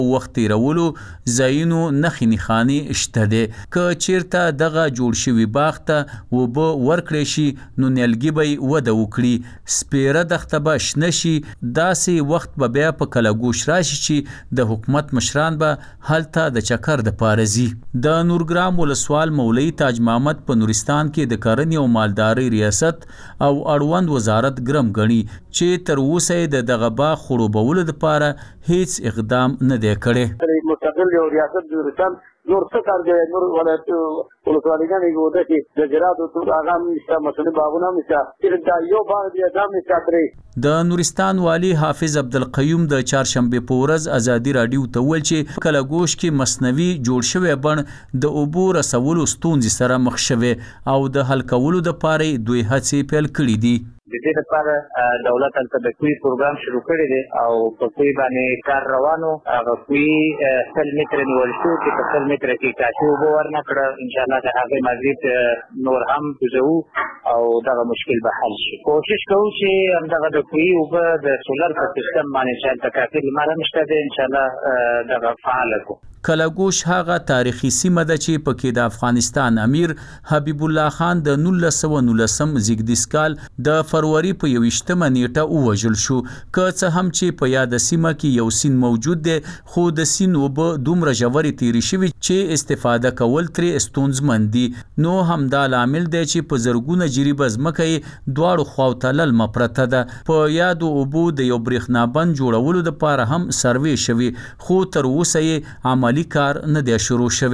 وخت تیرولو ځایونو نښې نښانې شته دی. که چیرته دغه جوړ شوي باغ ته اوبه ورکړی شي نو نیالګي به یې وده وکړي، سپیره دښته به شنه شي. داسې وخت به بیا په کلهګوش راشي چې د حکومت مشران به هلته د چکر دپاره ځي. د نورګرام ولسوال مولوي تاج محمد په نورستان کې د کرنې او مالدارۍ ریاست او اړوند وزارت ګرم ګڼي چې تر اوسه یې د دغه باغ خړوبولو دپاره هیڅ اقدام نه دی کړی. مستقل یو ریاست نورستان نور څه کار کوي، نور ولایت ولسوالیګانې کې چې د جراتو ټول هغه هم نشته، مسلې باغونه هم نشته، صرف دا یو باغ دی دا هم نشته پرې. د نورستان والي حافظ عبدالقیوم د چهارشنبې په ورځ ازادي راډیو ته وویل چې کلهګوش کې مصنوعي جوړ شوی بڼ د اوبو رسولو ستونزې سره مخ شوی او د حل کولو دپاره دوی هڅې پیل کړي دي. د دې لپاره دولت هلته د کوی پروګرام شروع کړی دی او په کوی باندې کار روانو. هغه کوی 100 متره نیول شو چې په 100 متره کې کافي اوبه ورنه کړه. انشاءالله د هغې مزید نور هم کوزوو او دغه مشکل به حل شي. کوشش کوو چې همدغه د کوی اوبه د سولر په سیستم باندې چې هلته کافي لمر هم شته دی انشاءالله دغه فعاله کړو. کلهګوش هغه تاریخي سیمه ده چې پکې د افغانستان امیر حبیب الله خان د 1919 زیږدیز کال د فروری په 21مه نیټه ووژل شو. که څه هم چې په یاده سیمه کې یو سیند موجود دی خو د سیند اوبه دومره ژورې تیرې شوي چې استفاده کول ترې ستونزمن دي. نو همدا لامل دی چې په زرګونه جریبه ځمکه یې دواړو خواو ته للمه پرته ده. په یادو اوبو د یو برېښنابند جوړولو دپاره هم سروې شوي خو تر اوسه یې عملي کار نه دی شروع شوی.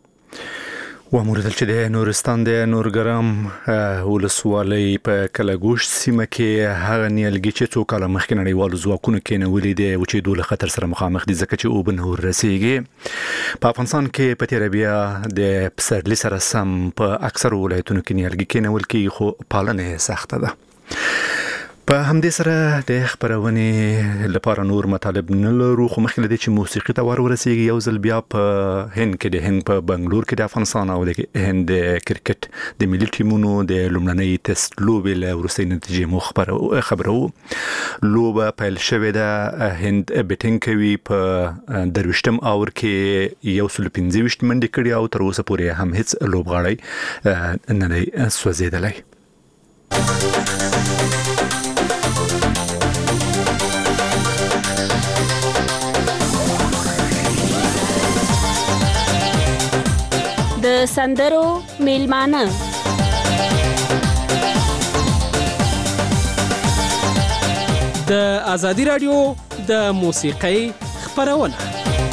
وموردل چې د نورستان د نورګرام ولسوالۍ په کلهګوش سیمه کې هغه نیالګي چې څو کاله مخکې نړیوالو ځواکونو کېنولي دي او چې دوی له خطر سره مخامخ دي ځکه چې اوبه نه ورسیږي. په افغانستان کې په تېره بیا د پسرلي سره سم په اکثرو ولایتونو کې نیالګي کېنول کېږي خو پالنه یې سخته ده. په همدې سره د خبرونې لپاره نور مطالب نه لرو خو مخکې له دې چې موسیقي ته ورسیږي یو ځل بیا په هند کې د هند په بنګلور کې د افغانستان او د هند کرکټ د ملي ټیمونو د لومړنۍ ټیسټ لوبې له وروستۍ نتیجې مو خبرو. لوبه پیل شوې ده، هند بیټینګ کوي، په 23م اور کې 125 منډې کړي او تر اوسه پورې هم هیڅ لوبغاړی نه دی سوځېدلی. د سندرو میلمانه د ازادي راډیو د موسیقۍ خبرونه.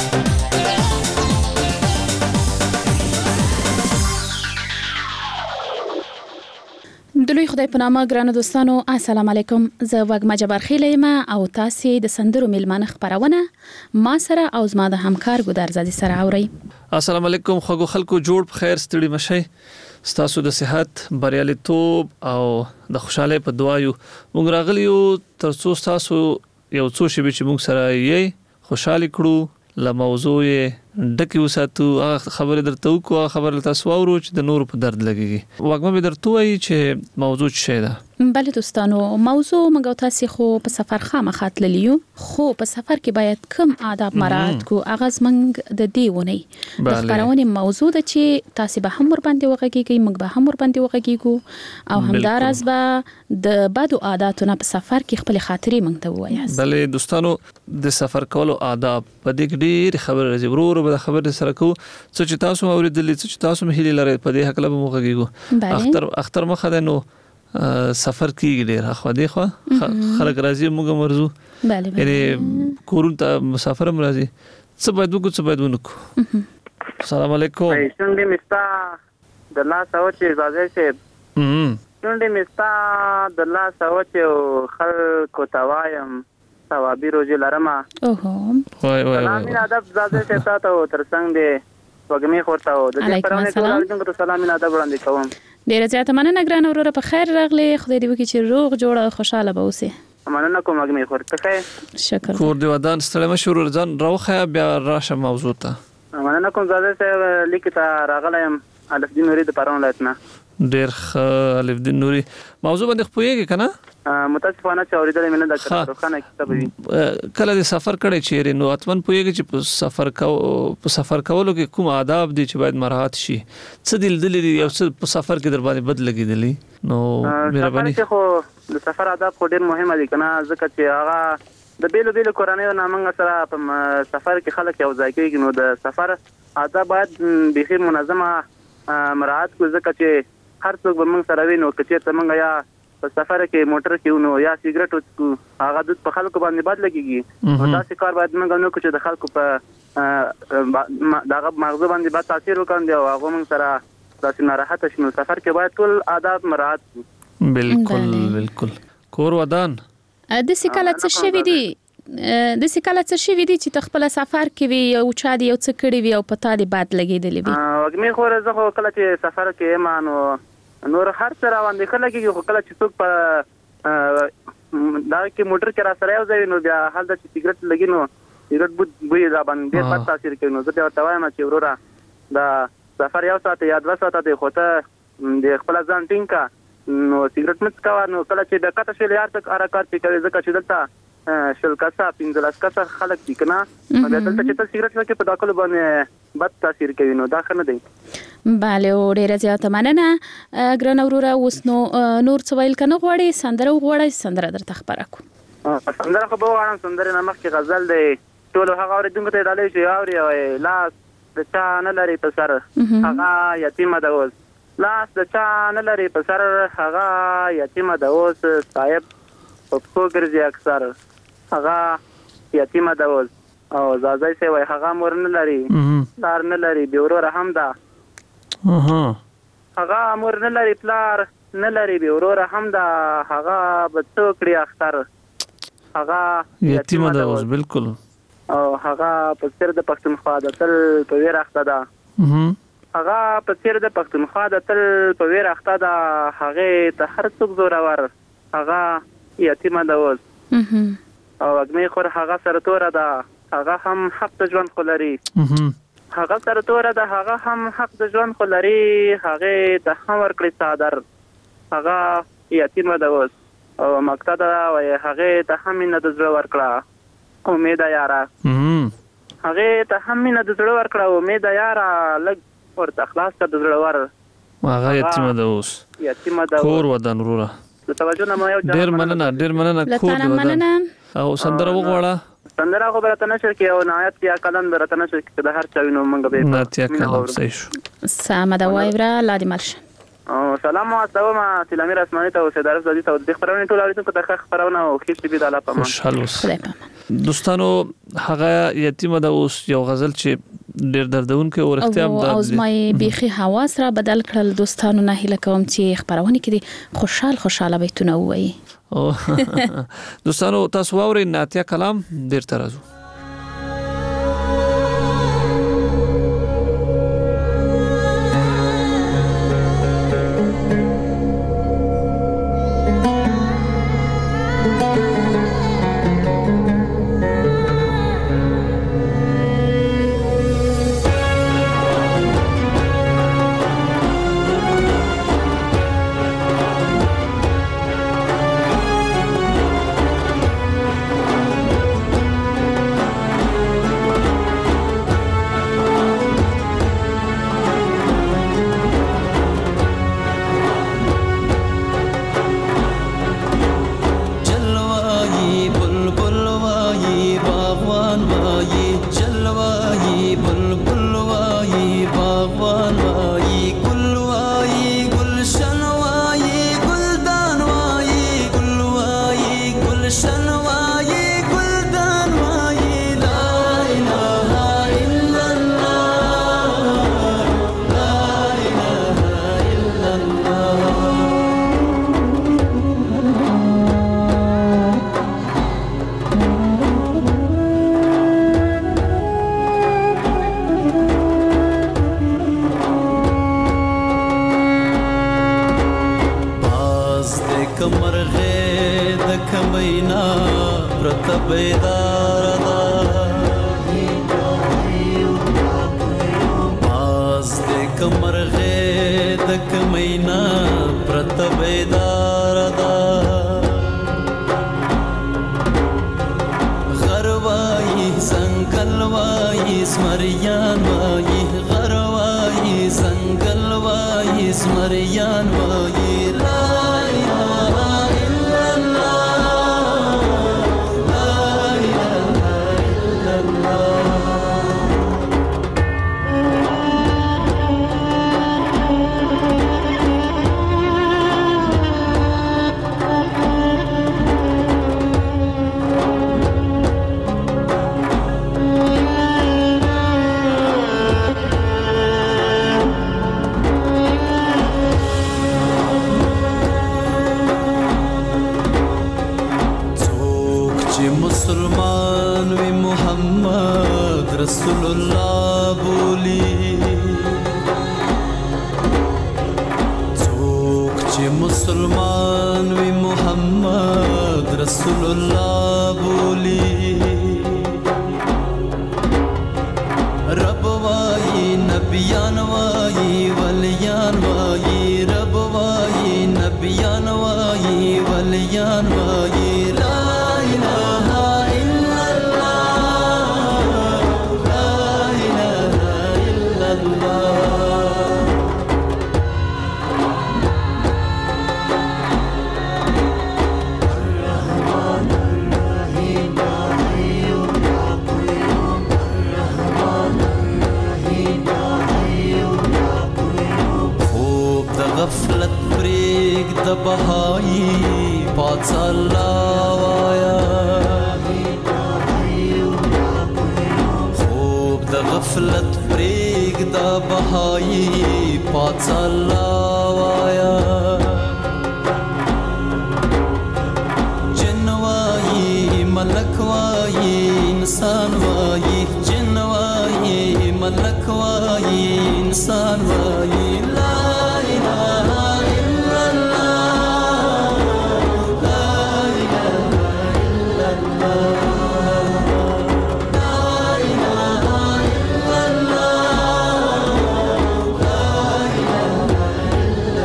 د لوی خدای په نامه ګرانو دوستانو السلام علیکم. زه وګما جبار خیل یم او تاسو د سندرو میلمانه خبرونه ما سره او زما د همکار ګودر زادي سره اوري. السلام علیکم خوږو خلکو، جوړ په خیر، ستړي مشئ، ستاسو د صحت، بریالیتوب او د خوشاله په دعا یو. موږ راغلیو ترڅو تاسو یو څو شی چې موږ سره یې خوشاله کړو، له موضوع ډکه وساتو. هغه خبره درته وکړو، خبره تاسو اورو چې د نور په درد لګيږي. وګما به درته وایي چې موضوع څه ده. بله دوستانو، موضوع موږ تاسو خو په سفر خامخا تللیو، خو په سفر کې باید کم آداب مراعات کو. هغه زمنګ د دیونی د خبرونه موضوع ده چې تاسو به هم ور باندې وغږیږئ، موږ به هم ور باندې وغږیږو او همدارس به د بدو عادتونو په سفر کې خپل خاطرې موږ ته وایاست. بله دوستانو، د سفر کولو آداب په دې ډېر خبره راځي. ورور به خبره سره کو څه چې تاسو اوریدلې، څه چې تاسو مهلي لري په دې حق له موږ وغږیږو. اختر مخه ده نو سفر کیږي ډیر اخو دی خو خلک راځي موږ مرزو. بله یعنی کورون ته مسافر هم راځي. څه باید وکړو څه باید ونکړو. السلام علیکم. شونډې مستا د لاس او چې اجازه شه شونډې مستا د لاس او چې خلکو توایم ثوابي روزي لرمه. وای سلام ادب اجازه شه تاسو تر څنګه دی وګمې خورته و د دې پرونه ټول سلام ادب وړاندې کوم. ډیره زیاته مننه ګران وروره، په خیر راغلی. خدای دې وکړي چې روغ جوړ خوشاله به اوسې. مننه کوم وګمې خورته خیر. شکر. کور دی ودان ستړي مشور ځان راوخه بیا راشه موضوع ته. مننه کوم زاده صاحب لیکه تا راغلایم الف دین ورید پرونه لاتنه. ډیر الف دین نوري موضوع باندې خپويږي کنه متاسفانه چې اوریدل مینه د کارخانه کتاب وی کله د سفر کړي چیرې نو اتمن پويږي چې په سفر کولو کې کوم آداب دي چې باید مراعات شي څه دلدلې یو څه په سفر کې در باندې بد لګیدلی نو مهرباني خو د سفر آداب خو ډیر مهمه دي کنه ځکه چې هغه د بیلو کورنیو نامنګ سره په سفر کې خلک یو ځای کېږي نو د سفر آداب باید بخیر منظمه مراعات کو ځکه چې هر څوک به موږ سره وینو چې ته موږ یا په سفر کې موټر کې نو یا سیګریټ وڅکو هغه د په خلکو باندې بد لګيږي نو تاسو کار باید موږ نو چې د خلکو په دغه مغزو باندې بد تاثیر وکړي او هغه موږ سره تاسو ناراحت شنو سفر کې باید ټول آداب مراعات کو بالکل کور ودان د سکاله څه شوی دی چې تخپل سفر کې وي او چا دی یو څه کړی وي او پتا دی باد لګیدلی وي وګمې خو زه خو کله چې سفر کې مانو نور هر څه راوندې کله کې خو کله چې څوک په دا کې موټر کې را سره یو ځای نو بیا حال د سیګریټ لګینو سیګریټ بوی دا باندې په تاثیر کوي نو زه ته وایم چې ورورا دا سفر یو ساعت یا 2 ساعت دی خو ته د خپل ځان ټینګه نو سیګریټ مت کا نو کله چې د کته شل یار تک حرکت کوي ځکه چې دلته شل کاسه 15 کاسه خلک دي کنه بیا دلته چې ته سیګریټ وکې په داخله باندې بد تاثیر کوي نو دا خنه دی bale o ډیره زیاته مننه ګران اورورا اوس نو نور څه ویل کنه غوړي سندره درته خبره کو سندره خو به غواړم سندره نمخ کې غزل دی ټول هغه اوریدونکو ته ډالې شي اوري لاس د چا نه لري په سر هغه یتیم ده اوس لاس د چا نه لري په سر هغه یتیم ده اوس صاحب په کوګرځي اکثر هغه یتیم ده اوس او زازای سي وای هغه مور نه لري لار نه لري بیورو رحم ده هغه مور نه لري پلار نه لري بیورو رحم ده هغه بچوکړي اختر هغه یتیم ده اوس بالکل او هغه په سر د پښتونخوا د تل په ویر اخته ده هغه په سر د پښتونخوا د تل په ویر اخته ده هغه ته هر څوک زورور هغه یتیم ده اوس او اګمې خور هغه سره تور ده هغه هم حق د ژوند خلري هغه سره تور ده هغه هم حق د ژوند خلري هغه د هم ورکړي صادر هغه یتیم ده اوس او مقصد او هغه ته هم نه د زړه ورکړه امید یاره هغه ته هم نه د زړه ورکړه امید یاره لګ ورته خلاص کړ د زړه ور هغه یتیم ده کور ودان وروره توجه نه ما یو ډیر مننه کور ودان او سندره وغواړه سندره خو برته نشر کې او نهایت یا کلم برته نشر کې د هر چا وینو مونږ به ناتیا کلم صحیح شو سامه دا وایبرا لادي مرش او سلام عليكم تلامیر اسماني ته اوسه درس د دې خبرونه ټول اړیدونکو ته خبرونه او خېشت به د الله په خوشاله دوستانو هغه یتیم ده اوس یو غزل چې ډیر دردونکو او اختیار ده او زمای بيخي حواس را بدل کړل دوستانو نه هله کوم چې خبرونه کې خوشاله بیتونه وایي دوستانو تاسو واورئ ناتیا کلام ډیر ترازو کمرغه د کمینا زمریان وایي غر وایي ځنګل وایي زمریان وایي لا اله الا الله لا اله الا الله. مسلمان وی محمد رسول الله بولی څوک چې مسلمان وی محمد رسول الله بولی رب وای نبیان وای ولیان وای رب وای نبیان وای ولیان وای لا اله الا الله لا اله الا الله. الرحمن الرحيم يا حي يا قيوم الرحمن الرحيم يا حي يا قيوم. خوب د غفلت پریک د بهایی پاڅ الله وایا خوب د غفلت پریک د بهایی پاڅ الله وایا جن وایي ملک وایي انسان وایي جن وایي ملک وایي انسان وایي لا اله الا الله لا اله الا الله لا اله الا الله لا اله الا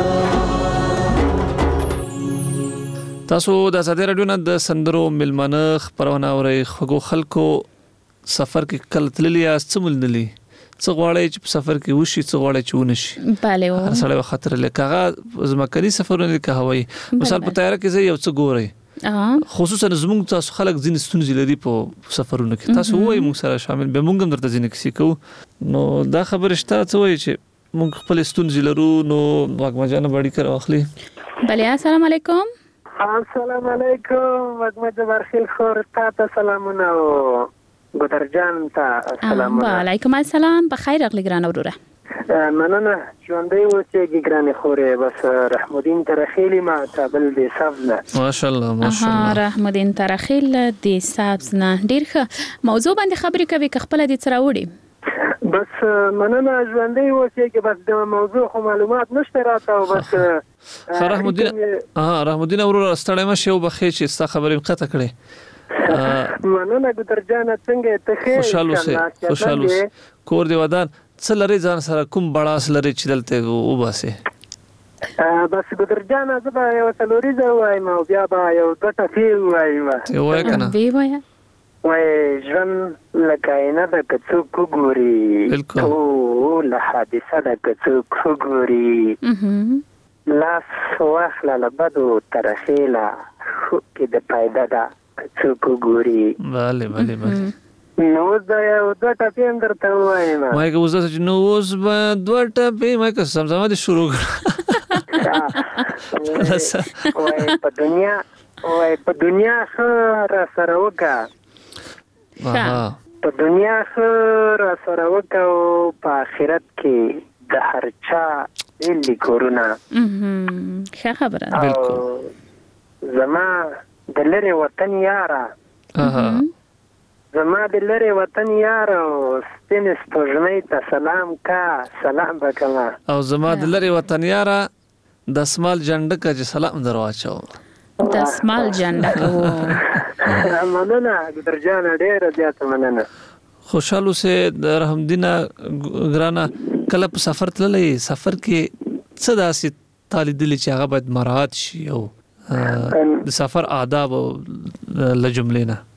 الله. تاسو د آزادۍ رادیو نه د سندرو ملمنه خبرونه اورئ. خو خلکو سفر کې کله تللی یاست څه ملنلي څه غواړئ چې په سفر کې وشي څه غواړئ چې ونشي؟ بله هر سړی خطر لکه هغه ځمکني سفرونه دي که هوایي. مثال په طیاره کې یو څه ګورئ خصوصا زموږ تاسو خلک ځینې ستونزې لري په سفرونو کې تاسو وایي موږ سره شامل به موږ هم درته ځینې کیسې کوو. نو دا خبره شته څه وایي چې موږ خپل ستونزې لرو نو واګما جان باندې کار واخلي. بله السلام علیکم. السلام علیکم واګما جبرخیل خور تاسو سلامونه او ګدرجان ته سلامونه. وعلیکم السلام بخیر راغلی ګران وروره. مننه ژوندۍ اوسېږي ګرانې خورې بس رحمالدین ترخیلی ما کابل د سبز نه. ماشاءالله ماشاءالله. رحمالدین ترخیل د سبز نه ډیر ښه موضوع باندې خبرې کوي که خپل دې سره وړي. بس مننه ژوندۍ اوسېږي بس د موضوع خو معلومات نشته راته او بس رحمالدین وروره ستړی مه شې او بخیر چې ستا خبرې قطع کړې. مننه ګدرجانه څنګه ته خیر خوشاله اوسې کور دی ودان څه لري ځان سره کوم بړاس لري چې دلته وباسي؟ بس ګدرجانه زه به یو څلوریزه وایم او بیا به یو دوه ټپې ووایم. وایه که نه وایي ژوند لکه عینه ده که څوک وګوري ټوله حادثه ده که څوک وګوري لاس واخله له بدو ترخیله کې د پیدا ده که څوک وګوري. بله بله بله. نو اوس دا یو دوه ټپې هم درته ووایم. وایي که اوس داسې نو اوس به دوه ټپې ما که زمزمه دې شروع کړه. وایي په دنیا ښه را سره وکړه په دنیا ښه را سره وکړه او په آخرت کې د هر چا ایلي کورونه. ښه خبره ده. زما د لرې وطن یاره زما د لرې وطن یاره او سپینې سپوږمۍ ته سلام کا سلام به کومه او زما د لرې وطن یاره دسمال جنډکه چې سلام در واچو. دسمال جنډکه مننه ګدرجانه ډېره زیاته مننه. خوشحال اوسې د رحمدینه ګرانه. کله په سفر تللی سفر کې څه داسې تا لیدلي چې هغه باید مراعات شي او د سفر آداب له جملې نه؟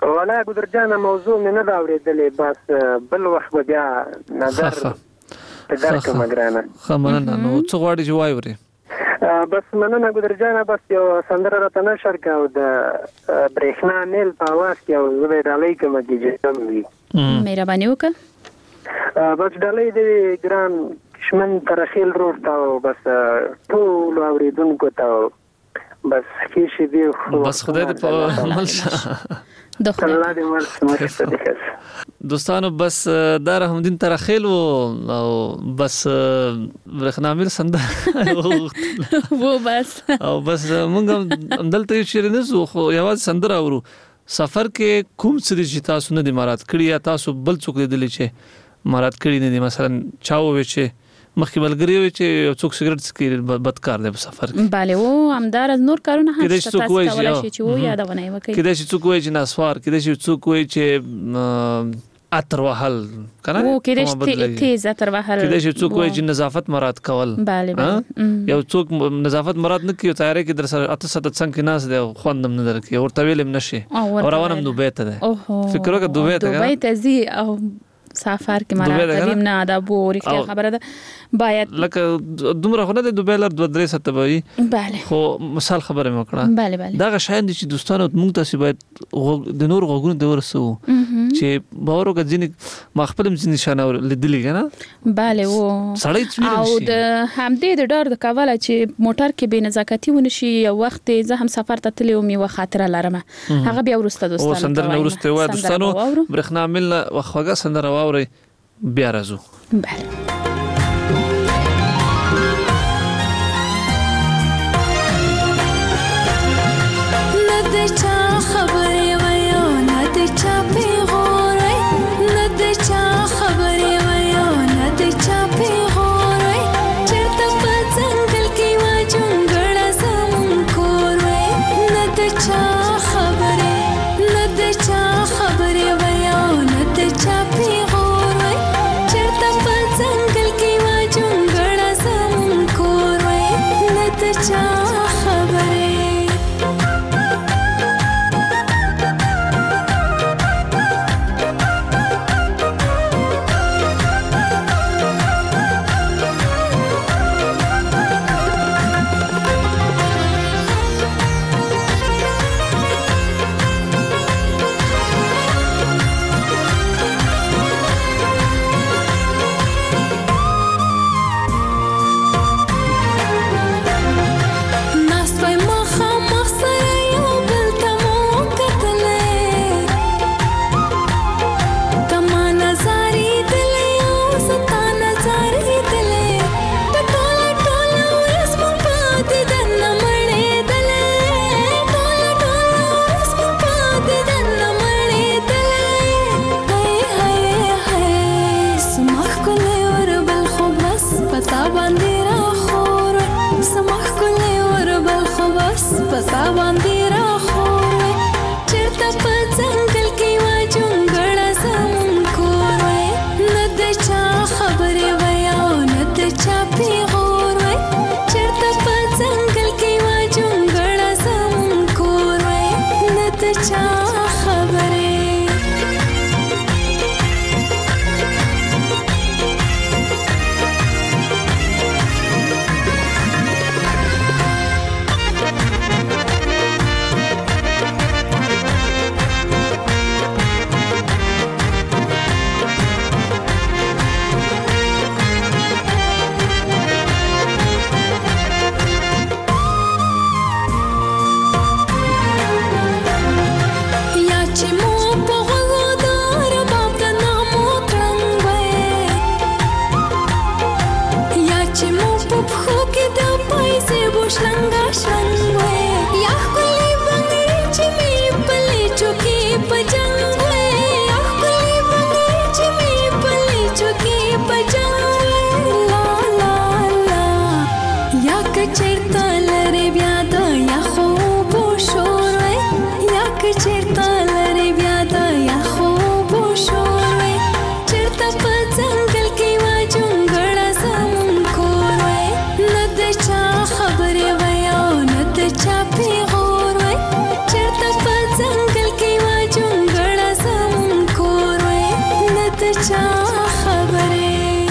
ولا ګودر جان موضوع مې نه دا اورېدلې بس بل وخت بیا نظر تدارک مګرانه خمنه نو څه غواړي چې وایوري بس مننه ګودر جان بس یو سندره راته نشر کا او د برېښنا نیل په आवाज کې او زه به ډالۍ کوم چې وي مهرباني وکړه بس ډالۍ دې ګران شمن ترخیل روډ تا بس ټول اوریدونکو ته بس هیڅ دی بس خدای دې په ملشه الله دې مرسته وکړي دوستانو بس دا رحمدین ترخیل او بس برخنامل سندر وو بس او بس مونږ دلته چیرې نه زو خو یواز سندر اورو سفر کې کوم څه چې تاسو نه دي مراد کړی یا تاسو بل څوک لیدلی چې مراد کړی نه دي مثلا چاو وي چې مخکې بلګری وي چې څوک سیګریټ څکي بدکار دی په سفر کې bale و همدار نور کارونه هم تاسو کولای شئ چې و یادونه وکړئ کله چې څوک وایي چې ناسوار کله چې څوک وایي چې اتر وهل کنه و کله چې تیز اتر وهل کله چې څوک وایي چې نظافت مراد کول یو څوک نظافت مراد نه کوي تیارې کې در سره اته ست څنګه ناس دی خوندم نه درکې او تویلم نشي او روانم دوبه ته ده فکر وکړه دوبه ته زی او سفر کې مراد کریم نه دا بوري خبره ده باید لکه دومره خو نه د دوبلر 2-3 ستبوي bale خو مثال خبره مې وکړه bale دا غشاین دي چې دوستانو موږ تاسو باید د نور غوګونو د ورسو چې باور وکړي ما خپل ځین نشانه لیدلی کنه bale و او د همدې د ډار د کاواله چې موټر کې به نزاکتی ونشي یو وخت زه هم سفر ته تللی او می وخاطر لرم هغه بیا ورسته دوستانو او سندر نو ورسته و دوستانو برخنا مل وخوګه سندر واوري بیا راځو bale چا خبرې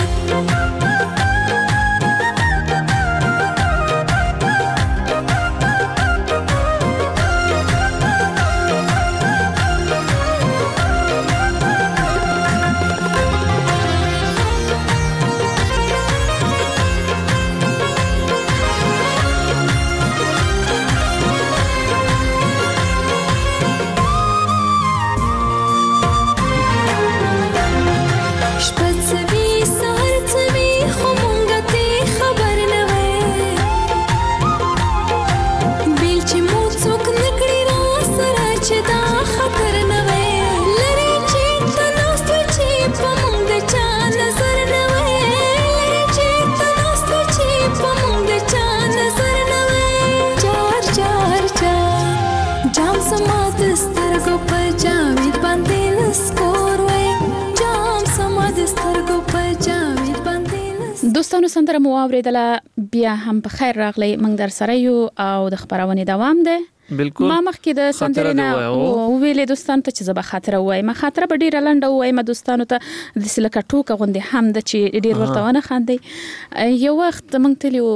دوستانو سندره مو اوریدله بیا هم په خیر راغلی موږ در سره یو او د خبرونه دوام ده بالکل ما مخکې د سندره نه ویلې دوستانو ته چې زه به خاطره وایم خاطره به ډیره لنډه وایم دوستانو ته د سلکه ټوکه غوندې هم د چې ډیر ورته ونه خاندي یو وخت موږ تلو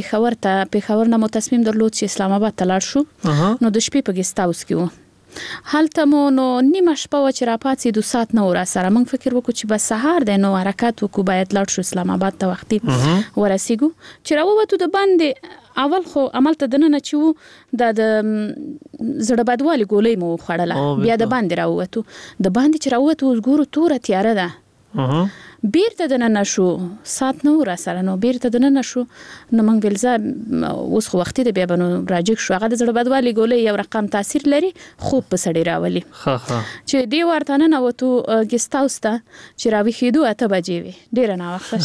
پیښور نه مو تصمیم درلود چې اسلام آباد ته لاړ شو نو د شپې په ګیسټ هاوس کې وو هلته مو نو نیمه شپه و چې راپاتې 2 ساعت نه ور سره موږ فکر وکړو چې بس سهار دی نو حرکت وکړو باید لاړ شو اسلام آباد ته وختي ورسېګو چې راووتو د باندې اول خو عملته دننه چې وو د زړه بدوالي ګولۍ مو خوړله بیا د باندې راووتو د باندې چې راووتو ګورو توره تیاره ده بیرته دننه شو سات نو را سره نو بیرته دننه شو نو موږ ویل اوس خو وختي د بیا بنو راجک شو هغه د زړه بدوالي ګولۍ یو رقم تاثیر لري خوب په سړی راولي چې دی ورته نه وته ګیسټ هاوس ته چې راوي خېدو اته بجې وي ډیر نه وخت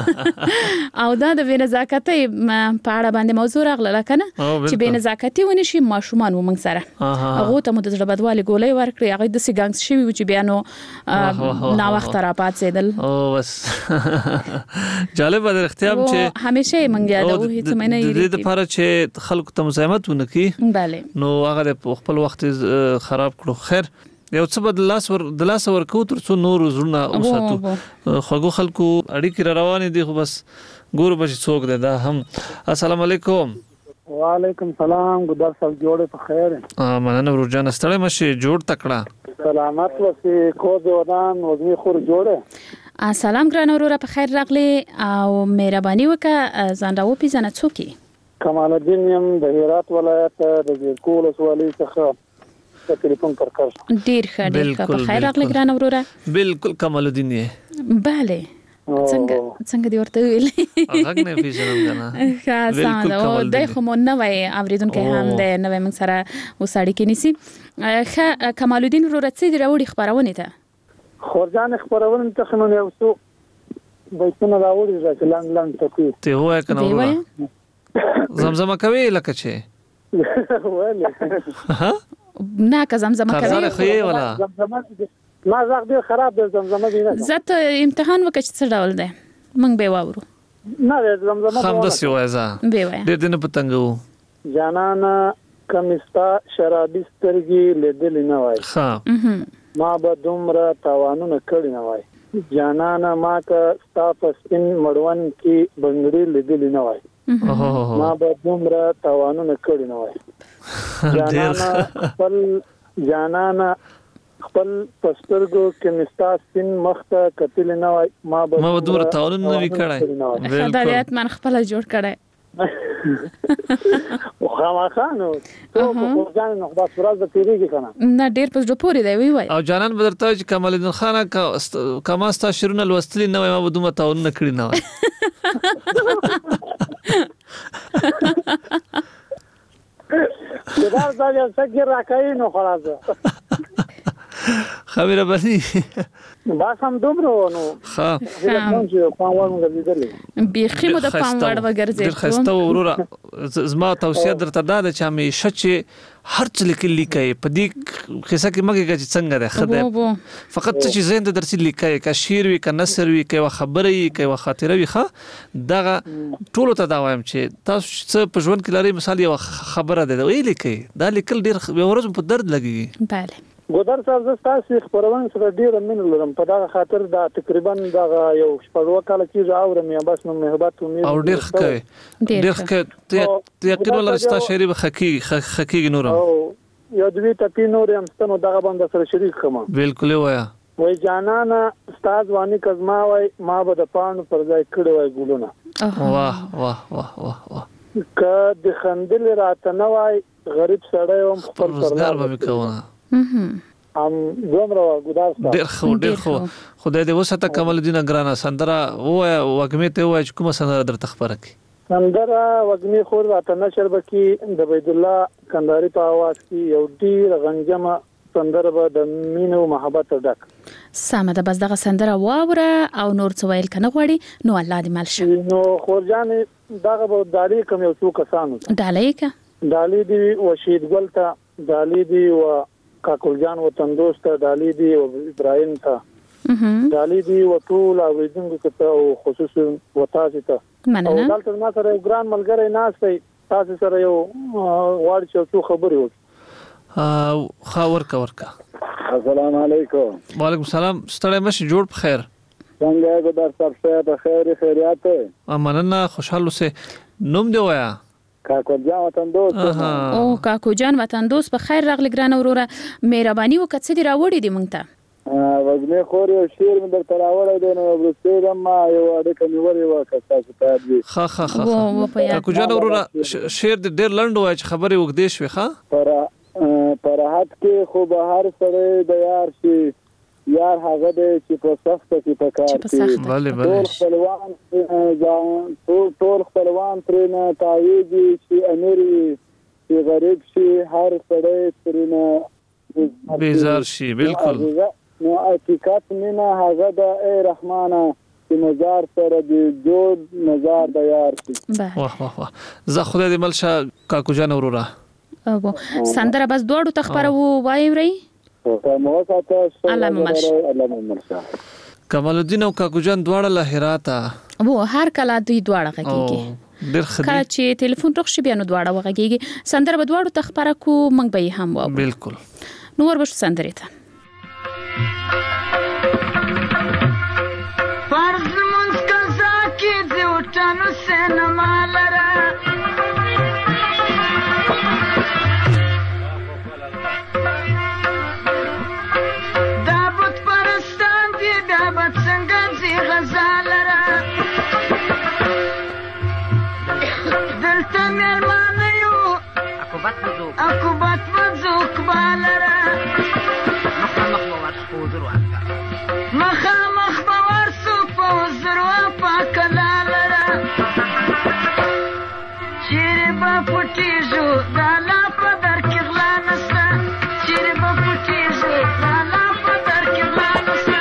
شو او دا د بنزاکتۍ په اړه باندې موضوع راغله کنه چې بنزاکتۍ ونی شي ماشومان ومن سره هغه ته مو د زړه بدوالي ګولۍ ورکړي هغه د سیګانګ شي چې بیا نو نا وخت را پاتېدل بس جالب در اختیار چې همیشه مونږ یادو هیڅ مې نه یری د لپاره چې خلکو ته مزاحمت ونکي bale نو هغه په خپل وخت خراب کړو خیر یو څه بد لاس ورکو تر څو نور زړه اوساتو خو خلکو اړیکې روانې دي خو بس ګور بچ څوک ده دا هم السلام علیکم وعلیکم سلام ګدار صاحب جوړه په خیر مننه ورجان ستړی مشه جوړ تکړه سلامات وسې کو ودان وزنی خور جوړه سلام ګران اورور په خیر راغلی او مهرباني وکړه ځان راو پیژنه څوک کمال الدین يم د هرات ولایت د زیرکول ولایت څخه په ټلیفون پر کار ډیر ښه په خیر راغلی ګران اورور بالکل کمال الدین bale څنګه دی ورته ویل هغه نه پیژنم کنه بالکل او د خمو نوې اوریدونکو هم د نوې من سره وساړي کې نسی کمال الدین اورور څه دی راوړي خبرونه ته خورجان خبرونه ته خنونه یو څو بيتونه راوړي چې لاند تکي ته وای کنه زمزمه کوي لکه چې ها نه که زمزمه کوي خو یې ولا زمزمه ما زغ دی خراب دی زمزمه دی نه زت امتحان وکړ څه ډول دی مونږ به واورو نه زمزمه خام د سی وایزا به وای د دې نه پتنګو جانانا کمستا شرابي سترګي لیدل نه وای ها ما به دومره تاوانونه کړی نه وای جانانا ما که ستا په سپین مړوند کې بنګړي لیدل نه وای ما به دومره تاوانونه کړی نه وای جانانا خپل پسترګو کې مستا سپین مخته کتل نه وای ما به دومره تاوانونه نه وکړای خدایت من خپل جوړ کړای خامخانو ته په ځان نو بس ورځ د تیریږي کنه نه ډیر په پورې دی وای او جانان بدرته چې کمال الدین خان کماستا شیرونه لوستلی نه وای ما به دومره تاون نه کړی نه وای دا ځای څنګه راکای نو خلاص خبره بني بس هم دومره نو ها بيخي مو د پام وړ وګرځي ډیر خسته وروره زما توصيه درته دا چې همیشه چې هر څه لیکي په دې قصه کې مګه چې څنګه ده خدای فقط چې زين د درسي لیکي کا شعر وي کا نثر وي کا خبره وي کا خاطره وي ښه دغه ټولو ته دا وایم چې تاسو څه په ژوند کې لري مثال یو خبره ده وی لیکي دا لیکل ډیر ورځ په درد لګي bale ګودر صاحب زه ستاسو خبرونه سره ډیر مینه لرم په دا خاطر دا تقریبا دا یو شپږ کال کې اورم یا بس نو محبت امید او ډیر ښه یقین ولر ستا شعري حقيقي نورم یو دوی ته نور هم ستنو دغه باندې سره شریک کوم بالکل وایا وای جانانا استاد وانی کزما وای ما به د پانو پر ځای کړو وای ګلونه واه واه واه واه که د خندل راته نه وای غریب سړی هم خپل روزګار به وکونه دومره ګدار ډېر خو خدای دې وساته کمال الدین ګرانا سندره وای وګمې ته وای کومه سندره درته خبره کی سندره وګمې خور راته نشر بکی د بيد الله کندهاري په आवाज کې یو ډیر غنجمه سندره به د مینو محبت ډک سمه ده بس دغه سندره واوره او نور څه ویل کنه غوړي نو الله دې مال شه نو خورجان دغه به دالي کوم یو څو کسانو دالي کا دالي دی وشید ګل ته دالي دی و کاکل جان وطن دوست دالي دی و ابراهيم ته دالي دی و ټول اوریدونکو ته او خصوصا وتاسو ته مننه دلته ما سره ګران ملګری ناشته تاسو سره یو واړ څه خبري وکړه خاور کا السلام علیکم وعلیکم السلام ستړی مشه جوړ په خیر څنګه ګدار صاحب شه په خیریت مننه خوشاله سه نوم دی وایا کاکو جان وطن دوست او کاکو جان وطن دوست په خیر راغلی ګران وروره مهرباني وکړه چې دی راوړی دی مونږ ته وزمه خور یو شیر مې در تراوړی دی نو ورسته ما یو اړیکه نیولې و تاسو ته دی ها کاکو جان وروره شیر د ډیر لند وای چې خبرې وګدې شوې ښا پر حد کې خو به هر سره د یار شي یار هغه دې چې په سخت کې پکار شي ټول خپلوان ترنه تایيدي چې اميري چې غریب شي هر سره ترنه بیزار شي بالکل نو حقیقت نه هغه د ای رحمانه چې نظر سره دی جوړ نظر د یار شي واه واه واه زه خدای دې ملشه کاکو جان وروره او سندره بس دوړو تخبره وایوري کمال الدین او کاکو جان دواړه له هراته وو هر کله دوی دواړه غږیږي ډېر ښه کله چې ټلیفون رخ شي بیا نو دواړه وغږیږي سندره به دواړو تخبره کو منګ به هم وو بالکل نو وربش سندره ته فرض منځ قضا کې دی وټانو سینما لره عقوبت مزوک بالره مخامخ بورسو پوزر و پاکلالره چیری با پوٹیجو دالا پدر کغلا نستا چیری با پوٹیجو دالا پدر کغلا نستا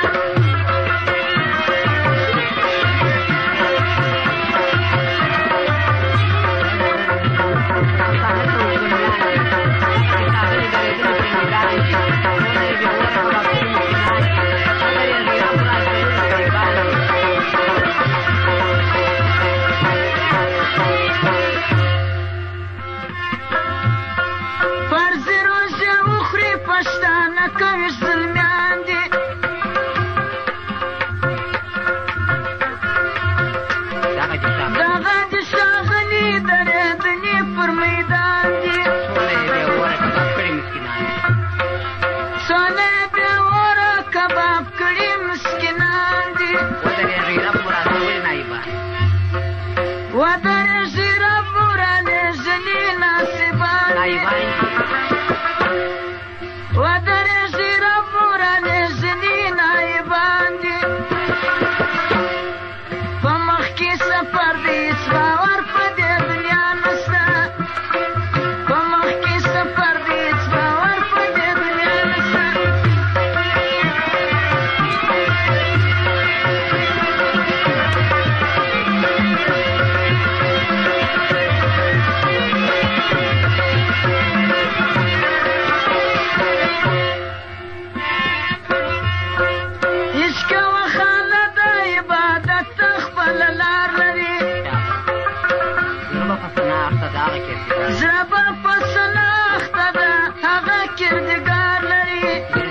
زبر پسناخته ده هغه کردگار لري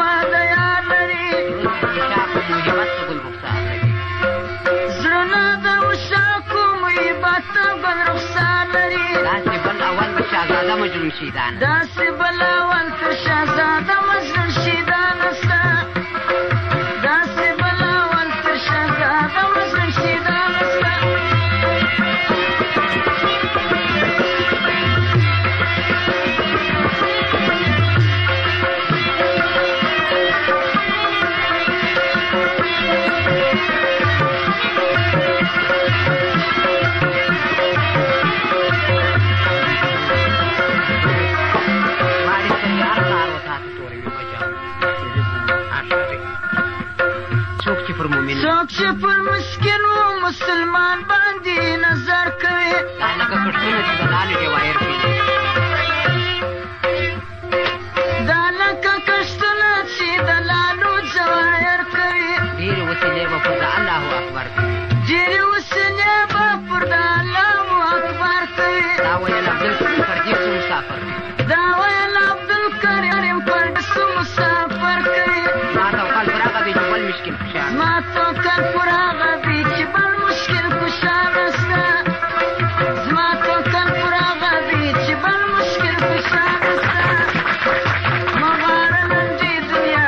ما د یار لري زړونه د وشاکو محبت بل رخسار لري داسې بل اول تر شهزاده مجنون شیدانه ستا داسې بل اول تر شهزاده مجنون شیدانه ستا څوک چې پر مسکین و مسلمان باندې نظر کوي دا لکه کښتونه چې د لالو جواهر کوي ډېرې وسیلې به پر د الله اکبر کوي دا ویل عبدالکریم پردیس مسافر ما توکل پر هغه دی چې بل مشکل خوشحاله زما توکل پر هغه دی چې بل مشکل خوشحاله ستا مغاره لنډې دنیا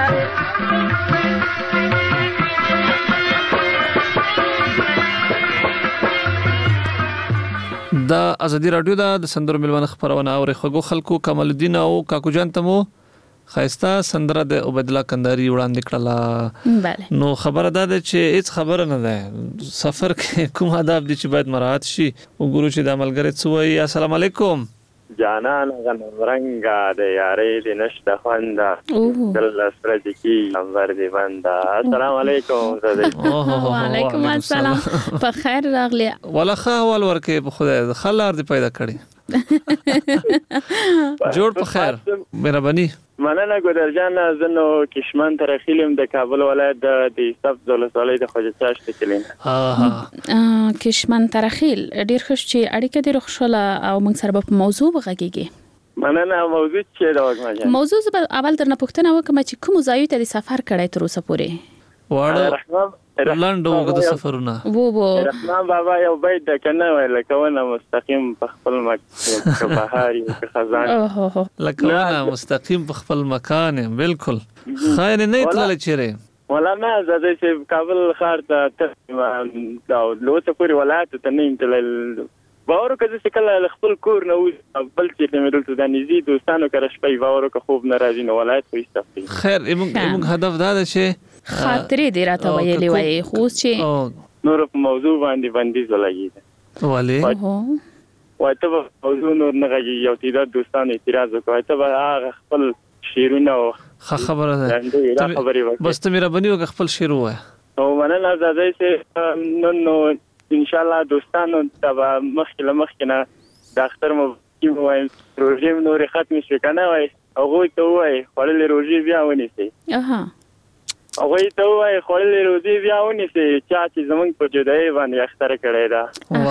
د ازادي رادیو د سندرو ملونه خبرونه او خغو خلکو کمال الدین او کاکو جان تمو خایسته سندره د عبد الله کندهاری وړاندې کړله نو خبره ده چې هیڅ خبره نه ده سفر کې کوم آداب دي چې باید مراعات شي وګورو چې د عملګری څوي السلام علیکم جانان غنورنګا د یارې د نشته خواندا دل سره دکی نمبر دی بندا السلام علیکم وعلیکم السلام په خیر راغلی ولا خاول ورکه په خدای خلار دی پیدا کړی جوړ په خیر مهرباني مننه ګودر جان زنو کشمن ترخیلم د کابل ولایت د صف ولسوالۍ د خوجه چاشت کلین کشمن ترخیل ډیر خوش چې اړیکه د رخصله او موږ سره په موضوع وغږیږي مننه موضوع چې دا وګمه موضوع اول درنه پوښتنه وکم چې کوم ځای ته سفر کړی تر اوسه پورې واړه لاندو د سفرونه رحمان بابا یو بیت د کنه ویل کوونه مستقیم په خپل مکان بهاري خزان لکونه مستقیم په خپل مکان بالکل خیر نه تلل چیرې ولا نه زده چې کابل ښار ته دا لوڅ پوری ولایت ته نه تلل باور کړه چې کله خپل کور نه و بل چې مې د نيزي دوستانو کړه شپې باور که خوب ناراضي نه ولایت خو استفتی خیر موږ هدف دا ده چې خاطرې دې راته ویلې وای خو چې نور په موضوع باندې ولګي ولی وای ته موضوع نور نه غږی یو تعداد دوستانو اعتراض وکړ ته هغه خپل شیرونه خبره ده بس ته مهرباني وکړه خپل شیر وای او مننه زده چې نو ان شاء الله دوستانو ته مخکې نه د اختر مو وایم روزي نور ختم شي کنه وای هغه ته وای خپل روزي بیا ونیسي هغه ته وای خپل روزي بیا ونیسي چې زمونږ په جدای باندې اختر کړی دا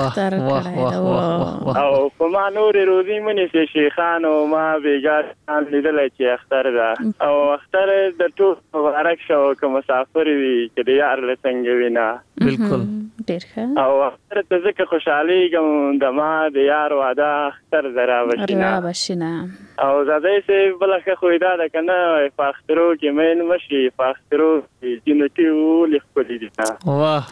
او په ما نور روزي منیسي شیخان او ما بیګار لیدل چې اختر دا او اختر د ټول مبارک شو کوم مسافر وي چې د یار له څنګه وینا بالکل ډیر ښه او اختر ته ځکه خوشحالي کوم د ما د یار واده اختر زرا بشینا او زده سي بلکه خو دا کنه فاخترو کې مين مشي فاخترو جنتی ول خپل دي واه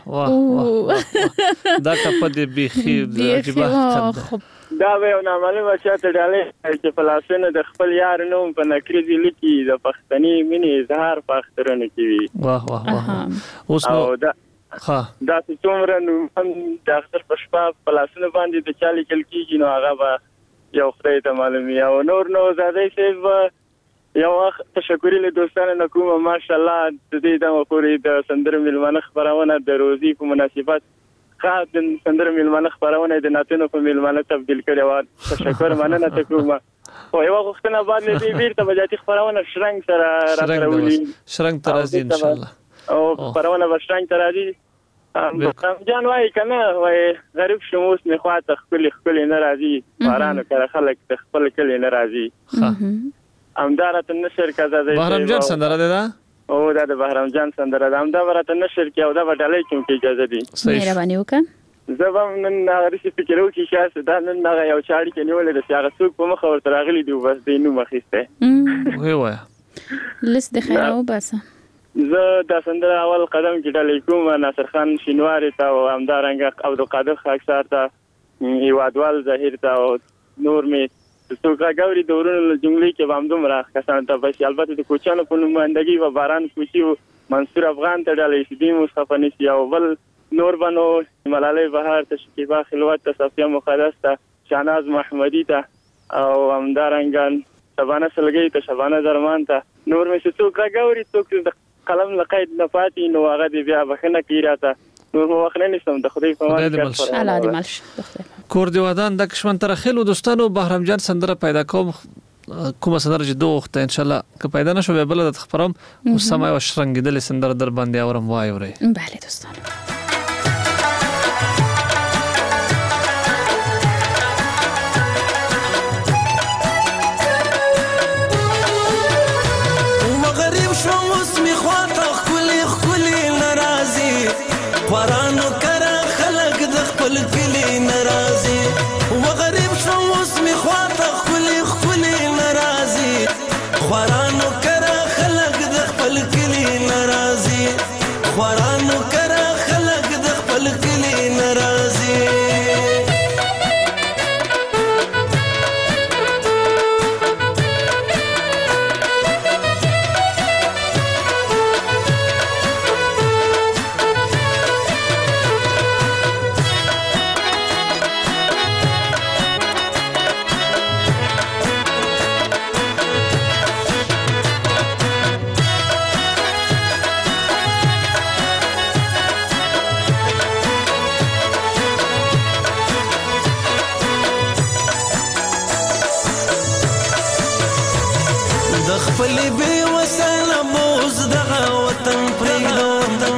دا کپ دې بيخي عجیب دا به نو معلومه چې ته ډالې چې فلسفه د خپل یار نوم په نکریزي لیکي د پښتني مینې اظهار فاخترونه کوي واه اوس نو دا څومره نو هم د اختر په شپه فلسفه باندې د چالي کل کیږي نو هغه به یو خدای ته معلومي او نور نو زده سي یو تشکر له دوستانو نکوم ماشاءالله د دې د مخوري د سندر ملمنه خبرونه د روزي په مناسبت خاطر سندر ملمنه خبرونه د ناتونو په ملمنه تبديل کړي و تشکر مننه تکوم او یو وختونه بعد دې بیرته بجاتي خبرونه شرنګ سره راټولي شرنګ ترازي ان شاء الله او خبرونه شرنګ ترازي جان وای کنه وای غریب شموس نه خواته خپل ناراضي بارانو کړه خلک خپل کلی ناراضي همدارته نشر کزه بهرام جان سندره ده او دا د بهرام جان سندره ده همدا ورته نشر کې او دا وډالې کوم کې اجازه دي مهرباني وکړه زه به نن هغه فکر وکړم چې دا نن هغه یو چاړي کې نیولې د هغه څوک په مخ ورته راغلي دی بس دې نو مخېسته وای وای لس د خیر او بس زه د سندره اول قدم کې ډالې کوم ناصر خان شینواری ته او همدارنګ عبد القادر خاکسار ته هیوادوال ظاهر ته او نور می څوک راغوري دورونو جملې کې باندې راخ کسان ته بس البته د کوچانو په نمائندګي و باران کوشي منصور افغان ته ډالې شدي مصطفی نسی او بل نور بنو ملالۍ بهار ته شکیبا خلوت ته صفیه مقدس ته شاناز محمدی ته او همدارنګ شبانه سلګي ته شبانه درمان ته نور می څوک راغوري څوک د قلم لقید نه پاتې نو هغه دی بیا بخنه کیراته نور وخت نه نشم د خدای په امان الله دې مالش کور دی ودان د کشمن تر خلو دوستانو بهرام جان سندره پیدا کوم سندره چې دوه وخت ان شاء الله که پیدا نشو به بل د خبرم او سمای او شرنګیدل سندره در باندې اورم وای اوري بله دوستانو خوارانو کرا خلق د خپل کلی ناراضي و غریب شو اوس می خواته خپل ناراضي خوارانو کرا خلق د خپل کلی ناراضي خوارانو کرا خلق د خپل کلی ناراضي خپل به وسله موز دغه وطن پرېږدم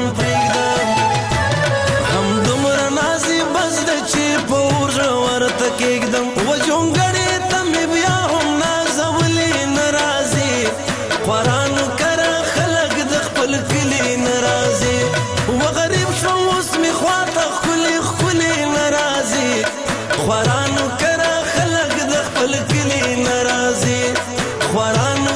هم دومره نازي بس د چې په ورژه ورته کېږدم و جونګړې ته مې بیا هم نازولې ناراضي خوارانو کره خلق د خپل کلي ناراضي و غریب شو اوس مې خواته ښکلې ناراضي خوارانو کره خلق د خپل کلي ناراضي خوارانو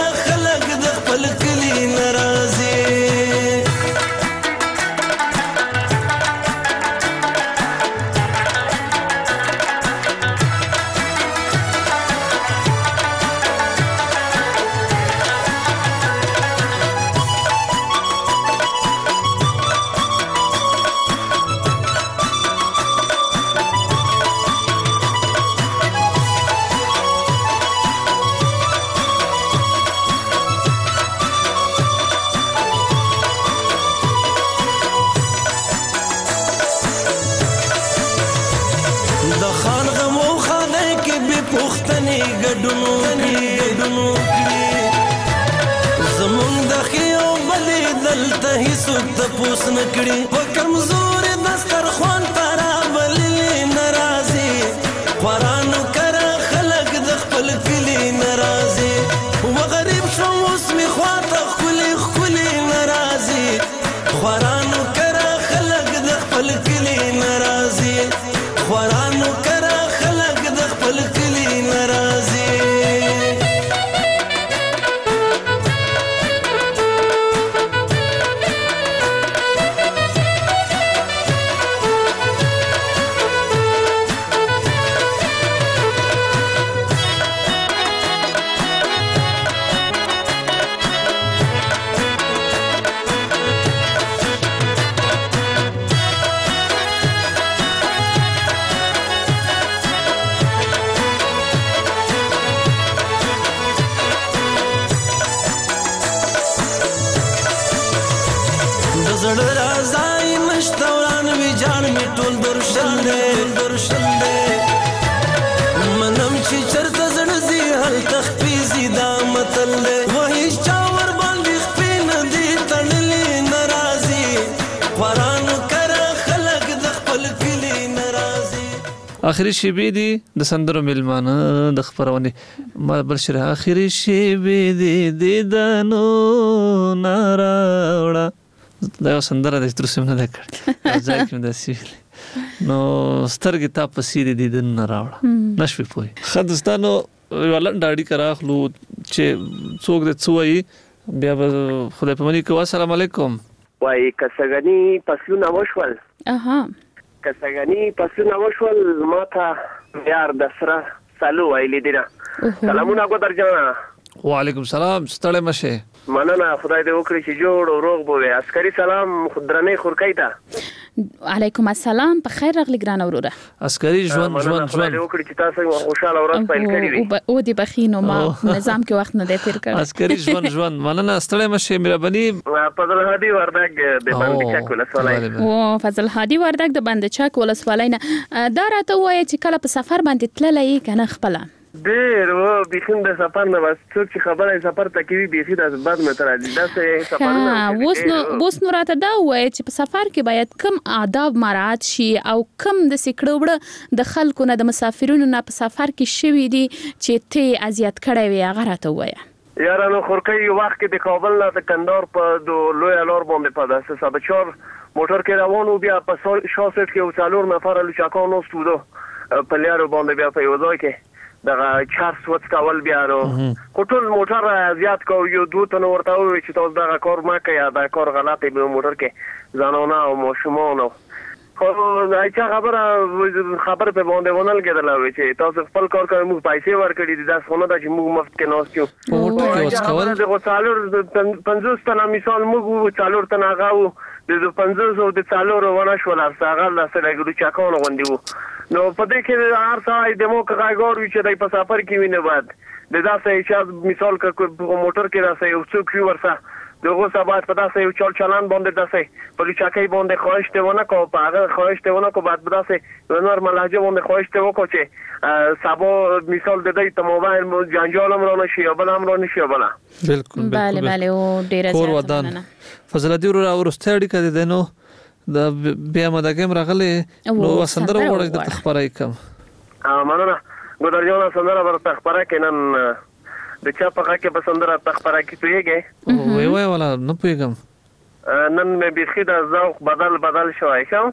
زمون د خيو بلې دلته هیڅوک تپوس نه کړي په کمزورې دسترخوان ته رابللې ناراضي خوارانو کره خلق د خپل کلي ناراضي و غریب شو اوس مې خواته ښکلې ناراضي خوارانو کره خلق د خپل کلي ناراضي خوارانو کره خلق د خپل کلي ناراضي زړه راځي مشتوران وی جان می ټول درشل دې منم چې چرته زړه زی هل تخفیزي دا متل وهي چاور باندې خپین دي تړلې ناراضي خوارانو کړه خلق د خپل کلی ناراضي اخري شیبې دي د سندرو ملمانه د خبرونه ما بلشر اخري شیبې دي د دانو ناراوړه دا سندره د ترسم نه کړ ځکه کوم د سیل نو سترګې تا پسې دي د ناراوړه نشوي پوي خدستانو ولن داړي کراخلو چې څوک د څوي بیا خدای په منی کو السلام علیکم وای کسګنی پسلونه وشول کسګنی پسلونه وشول ماته یار د سره سالو ویلې دي سلامونه کو درجه وعلیکم سلام ستړی مشه مننه خدای دې وکړي چې جوړ او روغ بوې عسکري سلام خدرنې خورکای ته علیکم السلام په خیر راغلی ګران اوروره عسکري ژوند وکړي چې تاسو خوشاله ورځ پیل کړی وي او دې بخینو ما نظام کې وخت نه دی تیر کړ عسکري ژوند مننه ستړی مشه مهرباني فضل هادي وردګ د باندې چک ولسوالۍ او فضل هادي وردګ د باندې چک ولسوالۍ نه دا راته وایي چې کله په سفر باندې تللی کنه خپل ډېر و بيخین د سفر نه بس څوک چې خبره سفر تکوي بيخي د بعد متر دي دا څه سفرونه اوس نو راته دا وایي چې په سفر کې باید کم آداب مراعات شي او کم د سکړو وړ د خلکو نه د مسافرونو نه په سفر کې شوي دي چې ته اذیت کړی وي هغه راته وایي یارانو خورکۍ وخت کې د کابل نه د کندهار په لوی لار باندې په داسې سبچور موټر کې روانو بیا په شاسټ کې وڅالور نفر لچاکانو ستودو په لارو باندې بیا په یو ځای کې دغه چارس وڅ کول بیا ورو ټول موټر زیات کو یو دوه تن ورته وي چې تاسو دغه کار ما کوي دا کار غلطي به موټر کې ځانونه او ماشومان خو دا خبره په باندې ونل کېدل چې تاسو خپل کار کوي موږ پیسې ورکړي دي دا څونه د چې موږ مفت کې نوستیو د غوڅالور 50 تنه مثال موږ غوڅالور تنه غاو د 50 او د څالور ونه شول ارساغه لا سره ګلو چاکونه غوندي وو نو په دې کې هر ځای د مو کاګور چې د په سفر کې ویني بعد د داسې چې مثال ک موټر کې داسې یو څوک ورسره دغه سبا په داسې یو چلان باندې داسې په لچاکۍ باندې خواهشته ونه کو په هغه خواهشته ونه کو بعد داسې نورمال لهجه باندې خواهشته وکړو چې سبا مثال د دې ته موبایل مو جنجال امر نه شي بل امر نه شي بل بالکل bale او ډیره زیاته فضل دې ورستړي کړي دنو د بیا مدګم راغله نو سندره وړي د خبرای کم مننه ګورجونا سندره ورته خبره کینن د چا په کې په سندره تخبره کې تویږي وای ولا نه پېګم نن مې بيخي د ذوق بدل شوای شو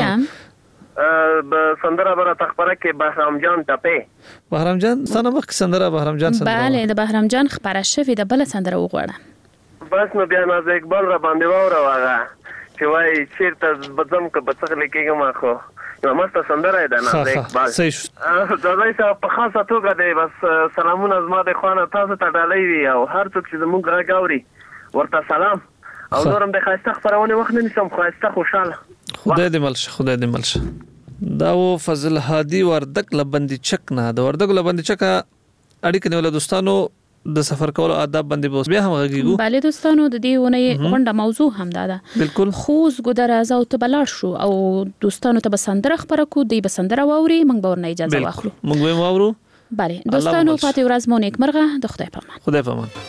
به سندره ورته تخبره کې بهرام جان ټپه بهرام جان ستنه مخ سندره بهرام جان سندره bale د بهرام جان خبره شوی د بل سندره وغوړه بس نو بیا ناز اقبال را باندې وره واغه چې وای چیرته بدم که بڅغل کېږم خو نو مست سندره ده نه اقبال دا دای څه په خاصه توګه دی بس سلامونه زما د خوانه تاسو ته ډالۍ وی او هر څوک چې زموږ راګاوري ورته سلام او نورم د خاصه خبرونه وخت نه نشم خاصه خوشاله خدای دې ملشه دا و فضل هادي وردک لبندي چک نه د وردک لبندي چک اړیکه نیول دوستانو د سفر کولو آداب باندې بوس بیا هم غږیږو bale دوستانو د دې ونې غونډه موضوع هم ده بالکل خوز ګدرازه او تبلار شو او دوستانو ته بسندره خبره کو دی بسندره واوري موږ به ورنه اجازه واخلو موږ به واورو bale دوستانو پاتې ورځ مو نیک مرغه د خدای په امان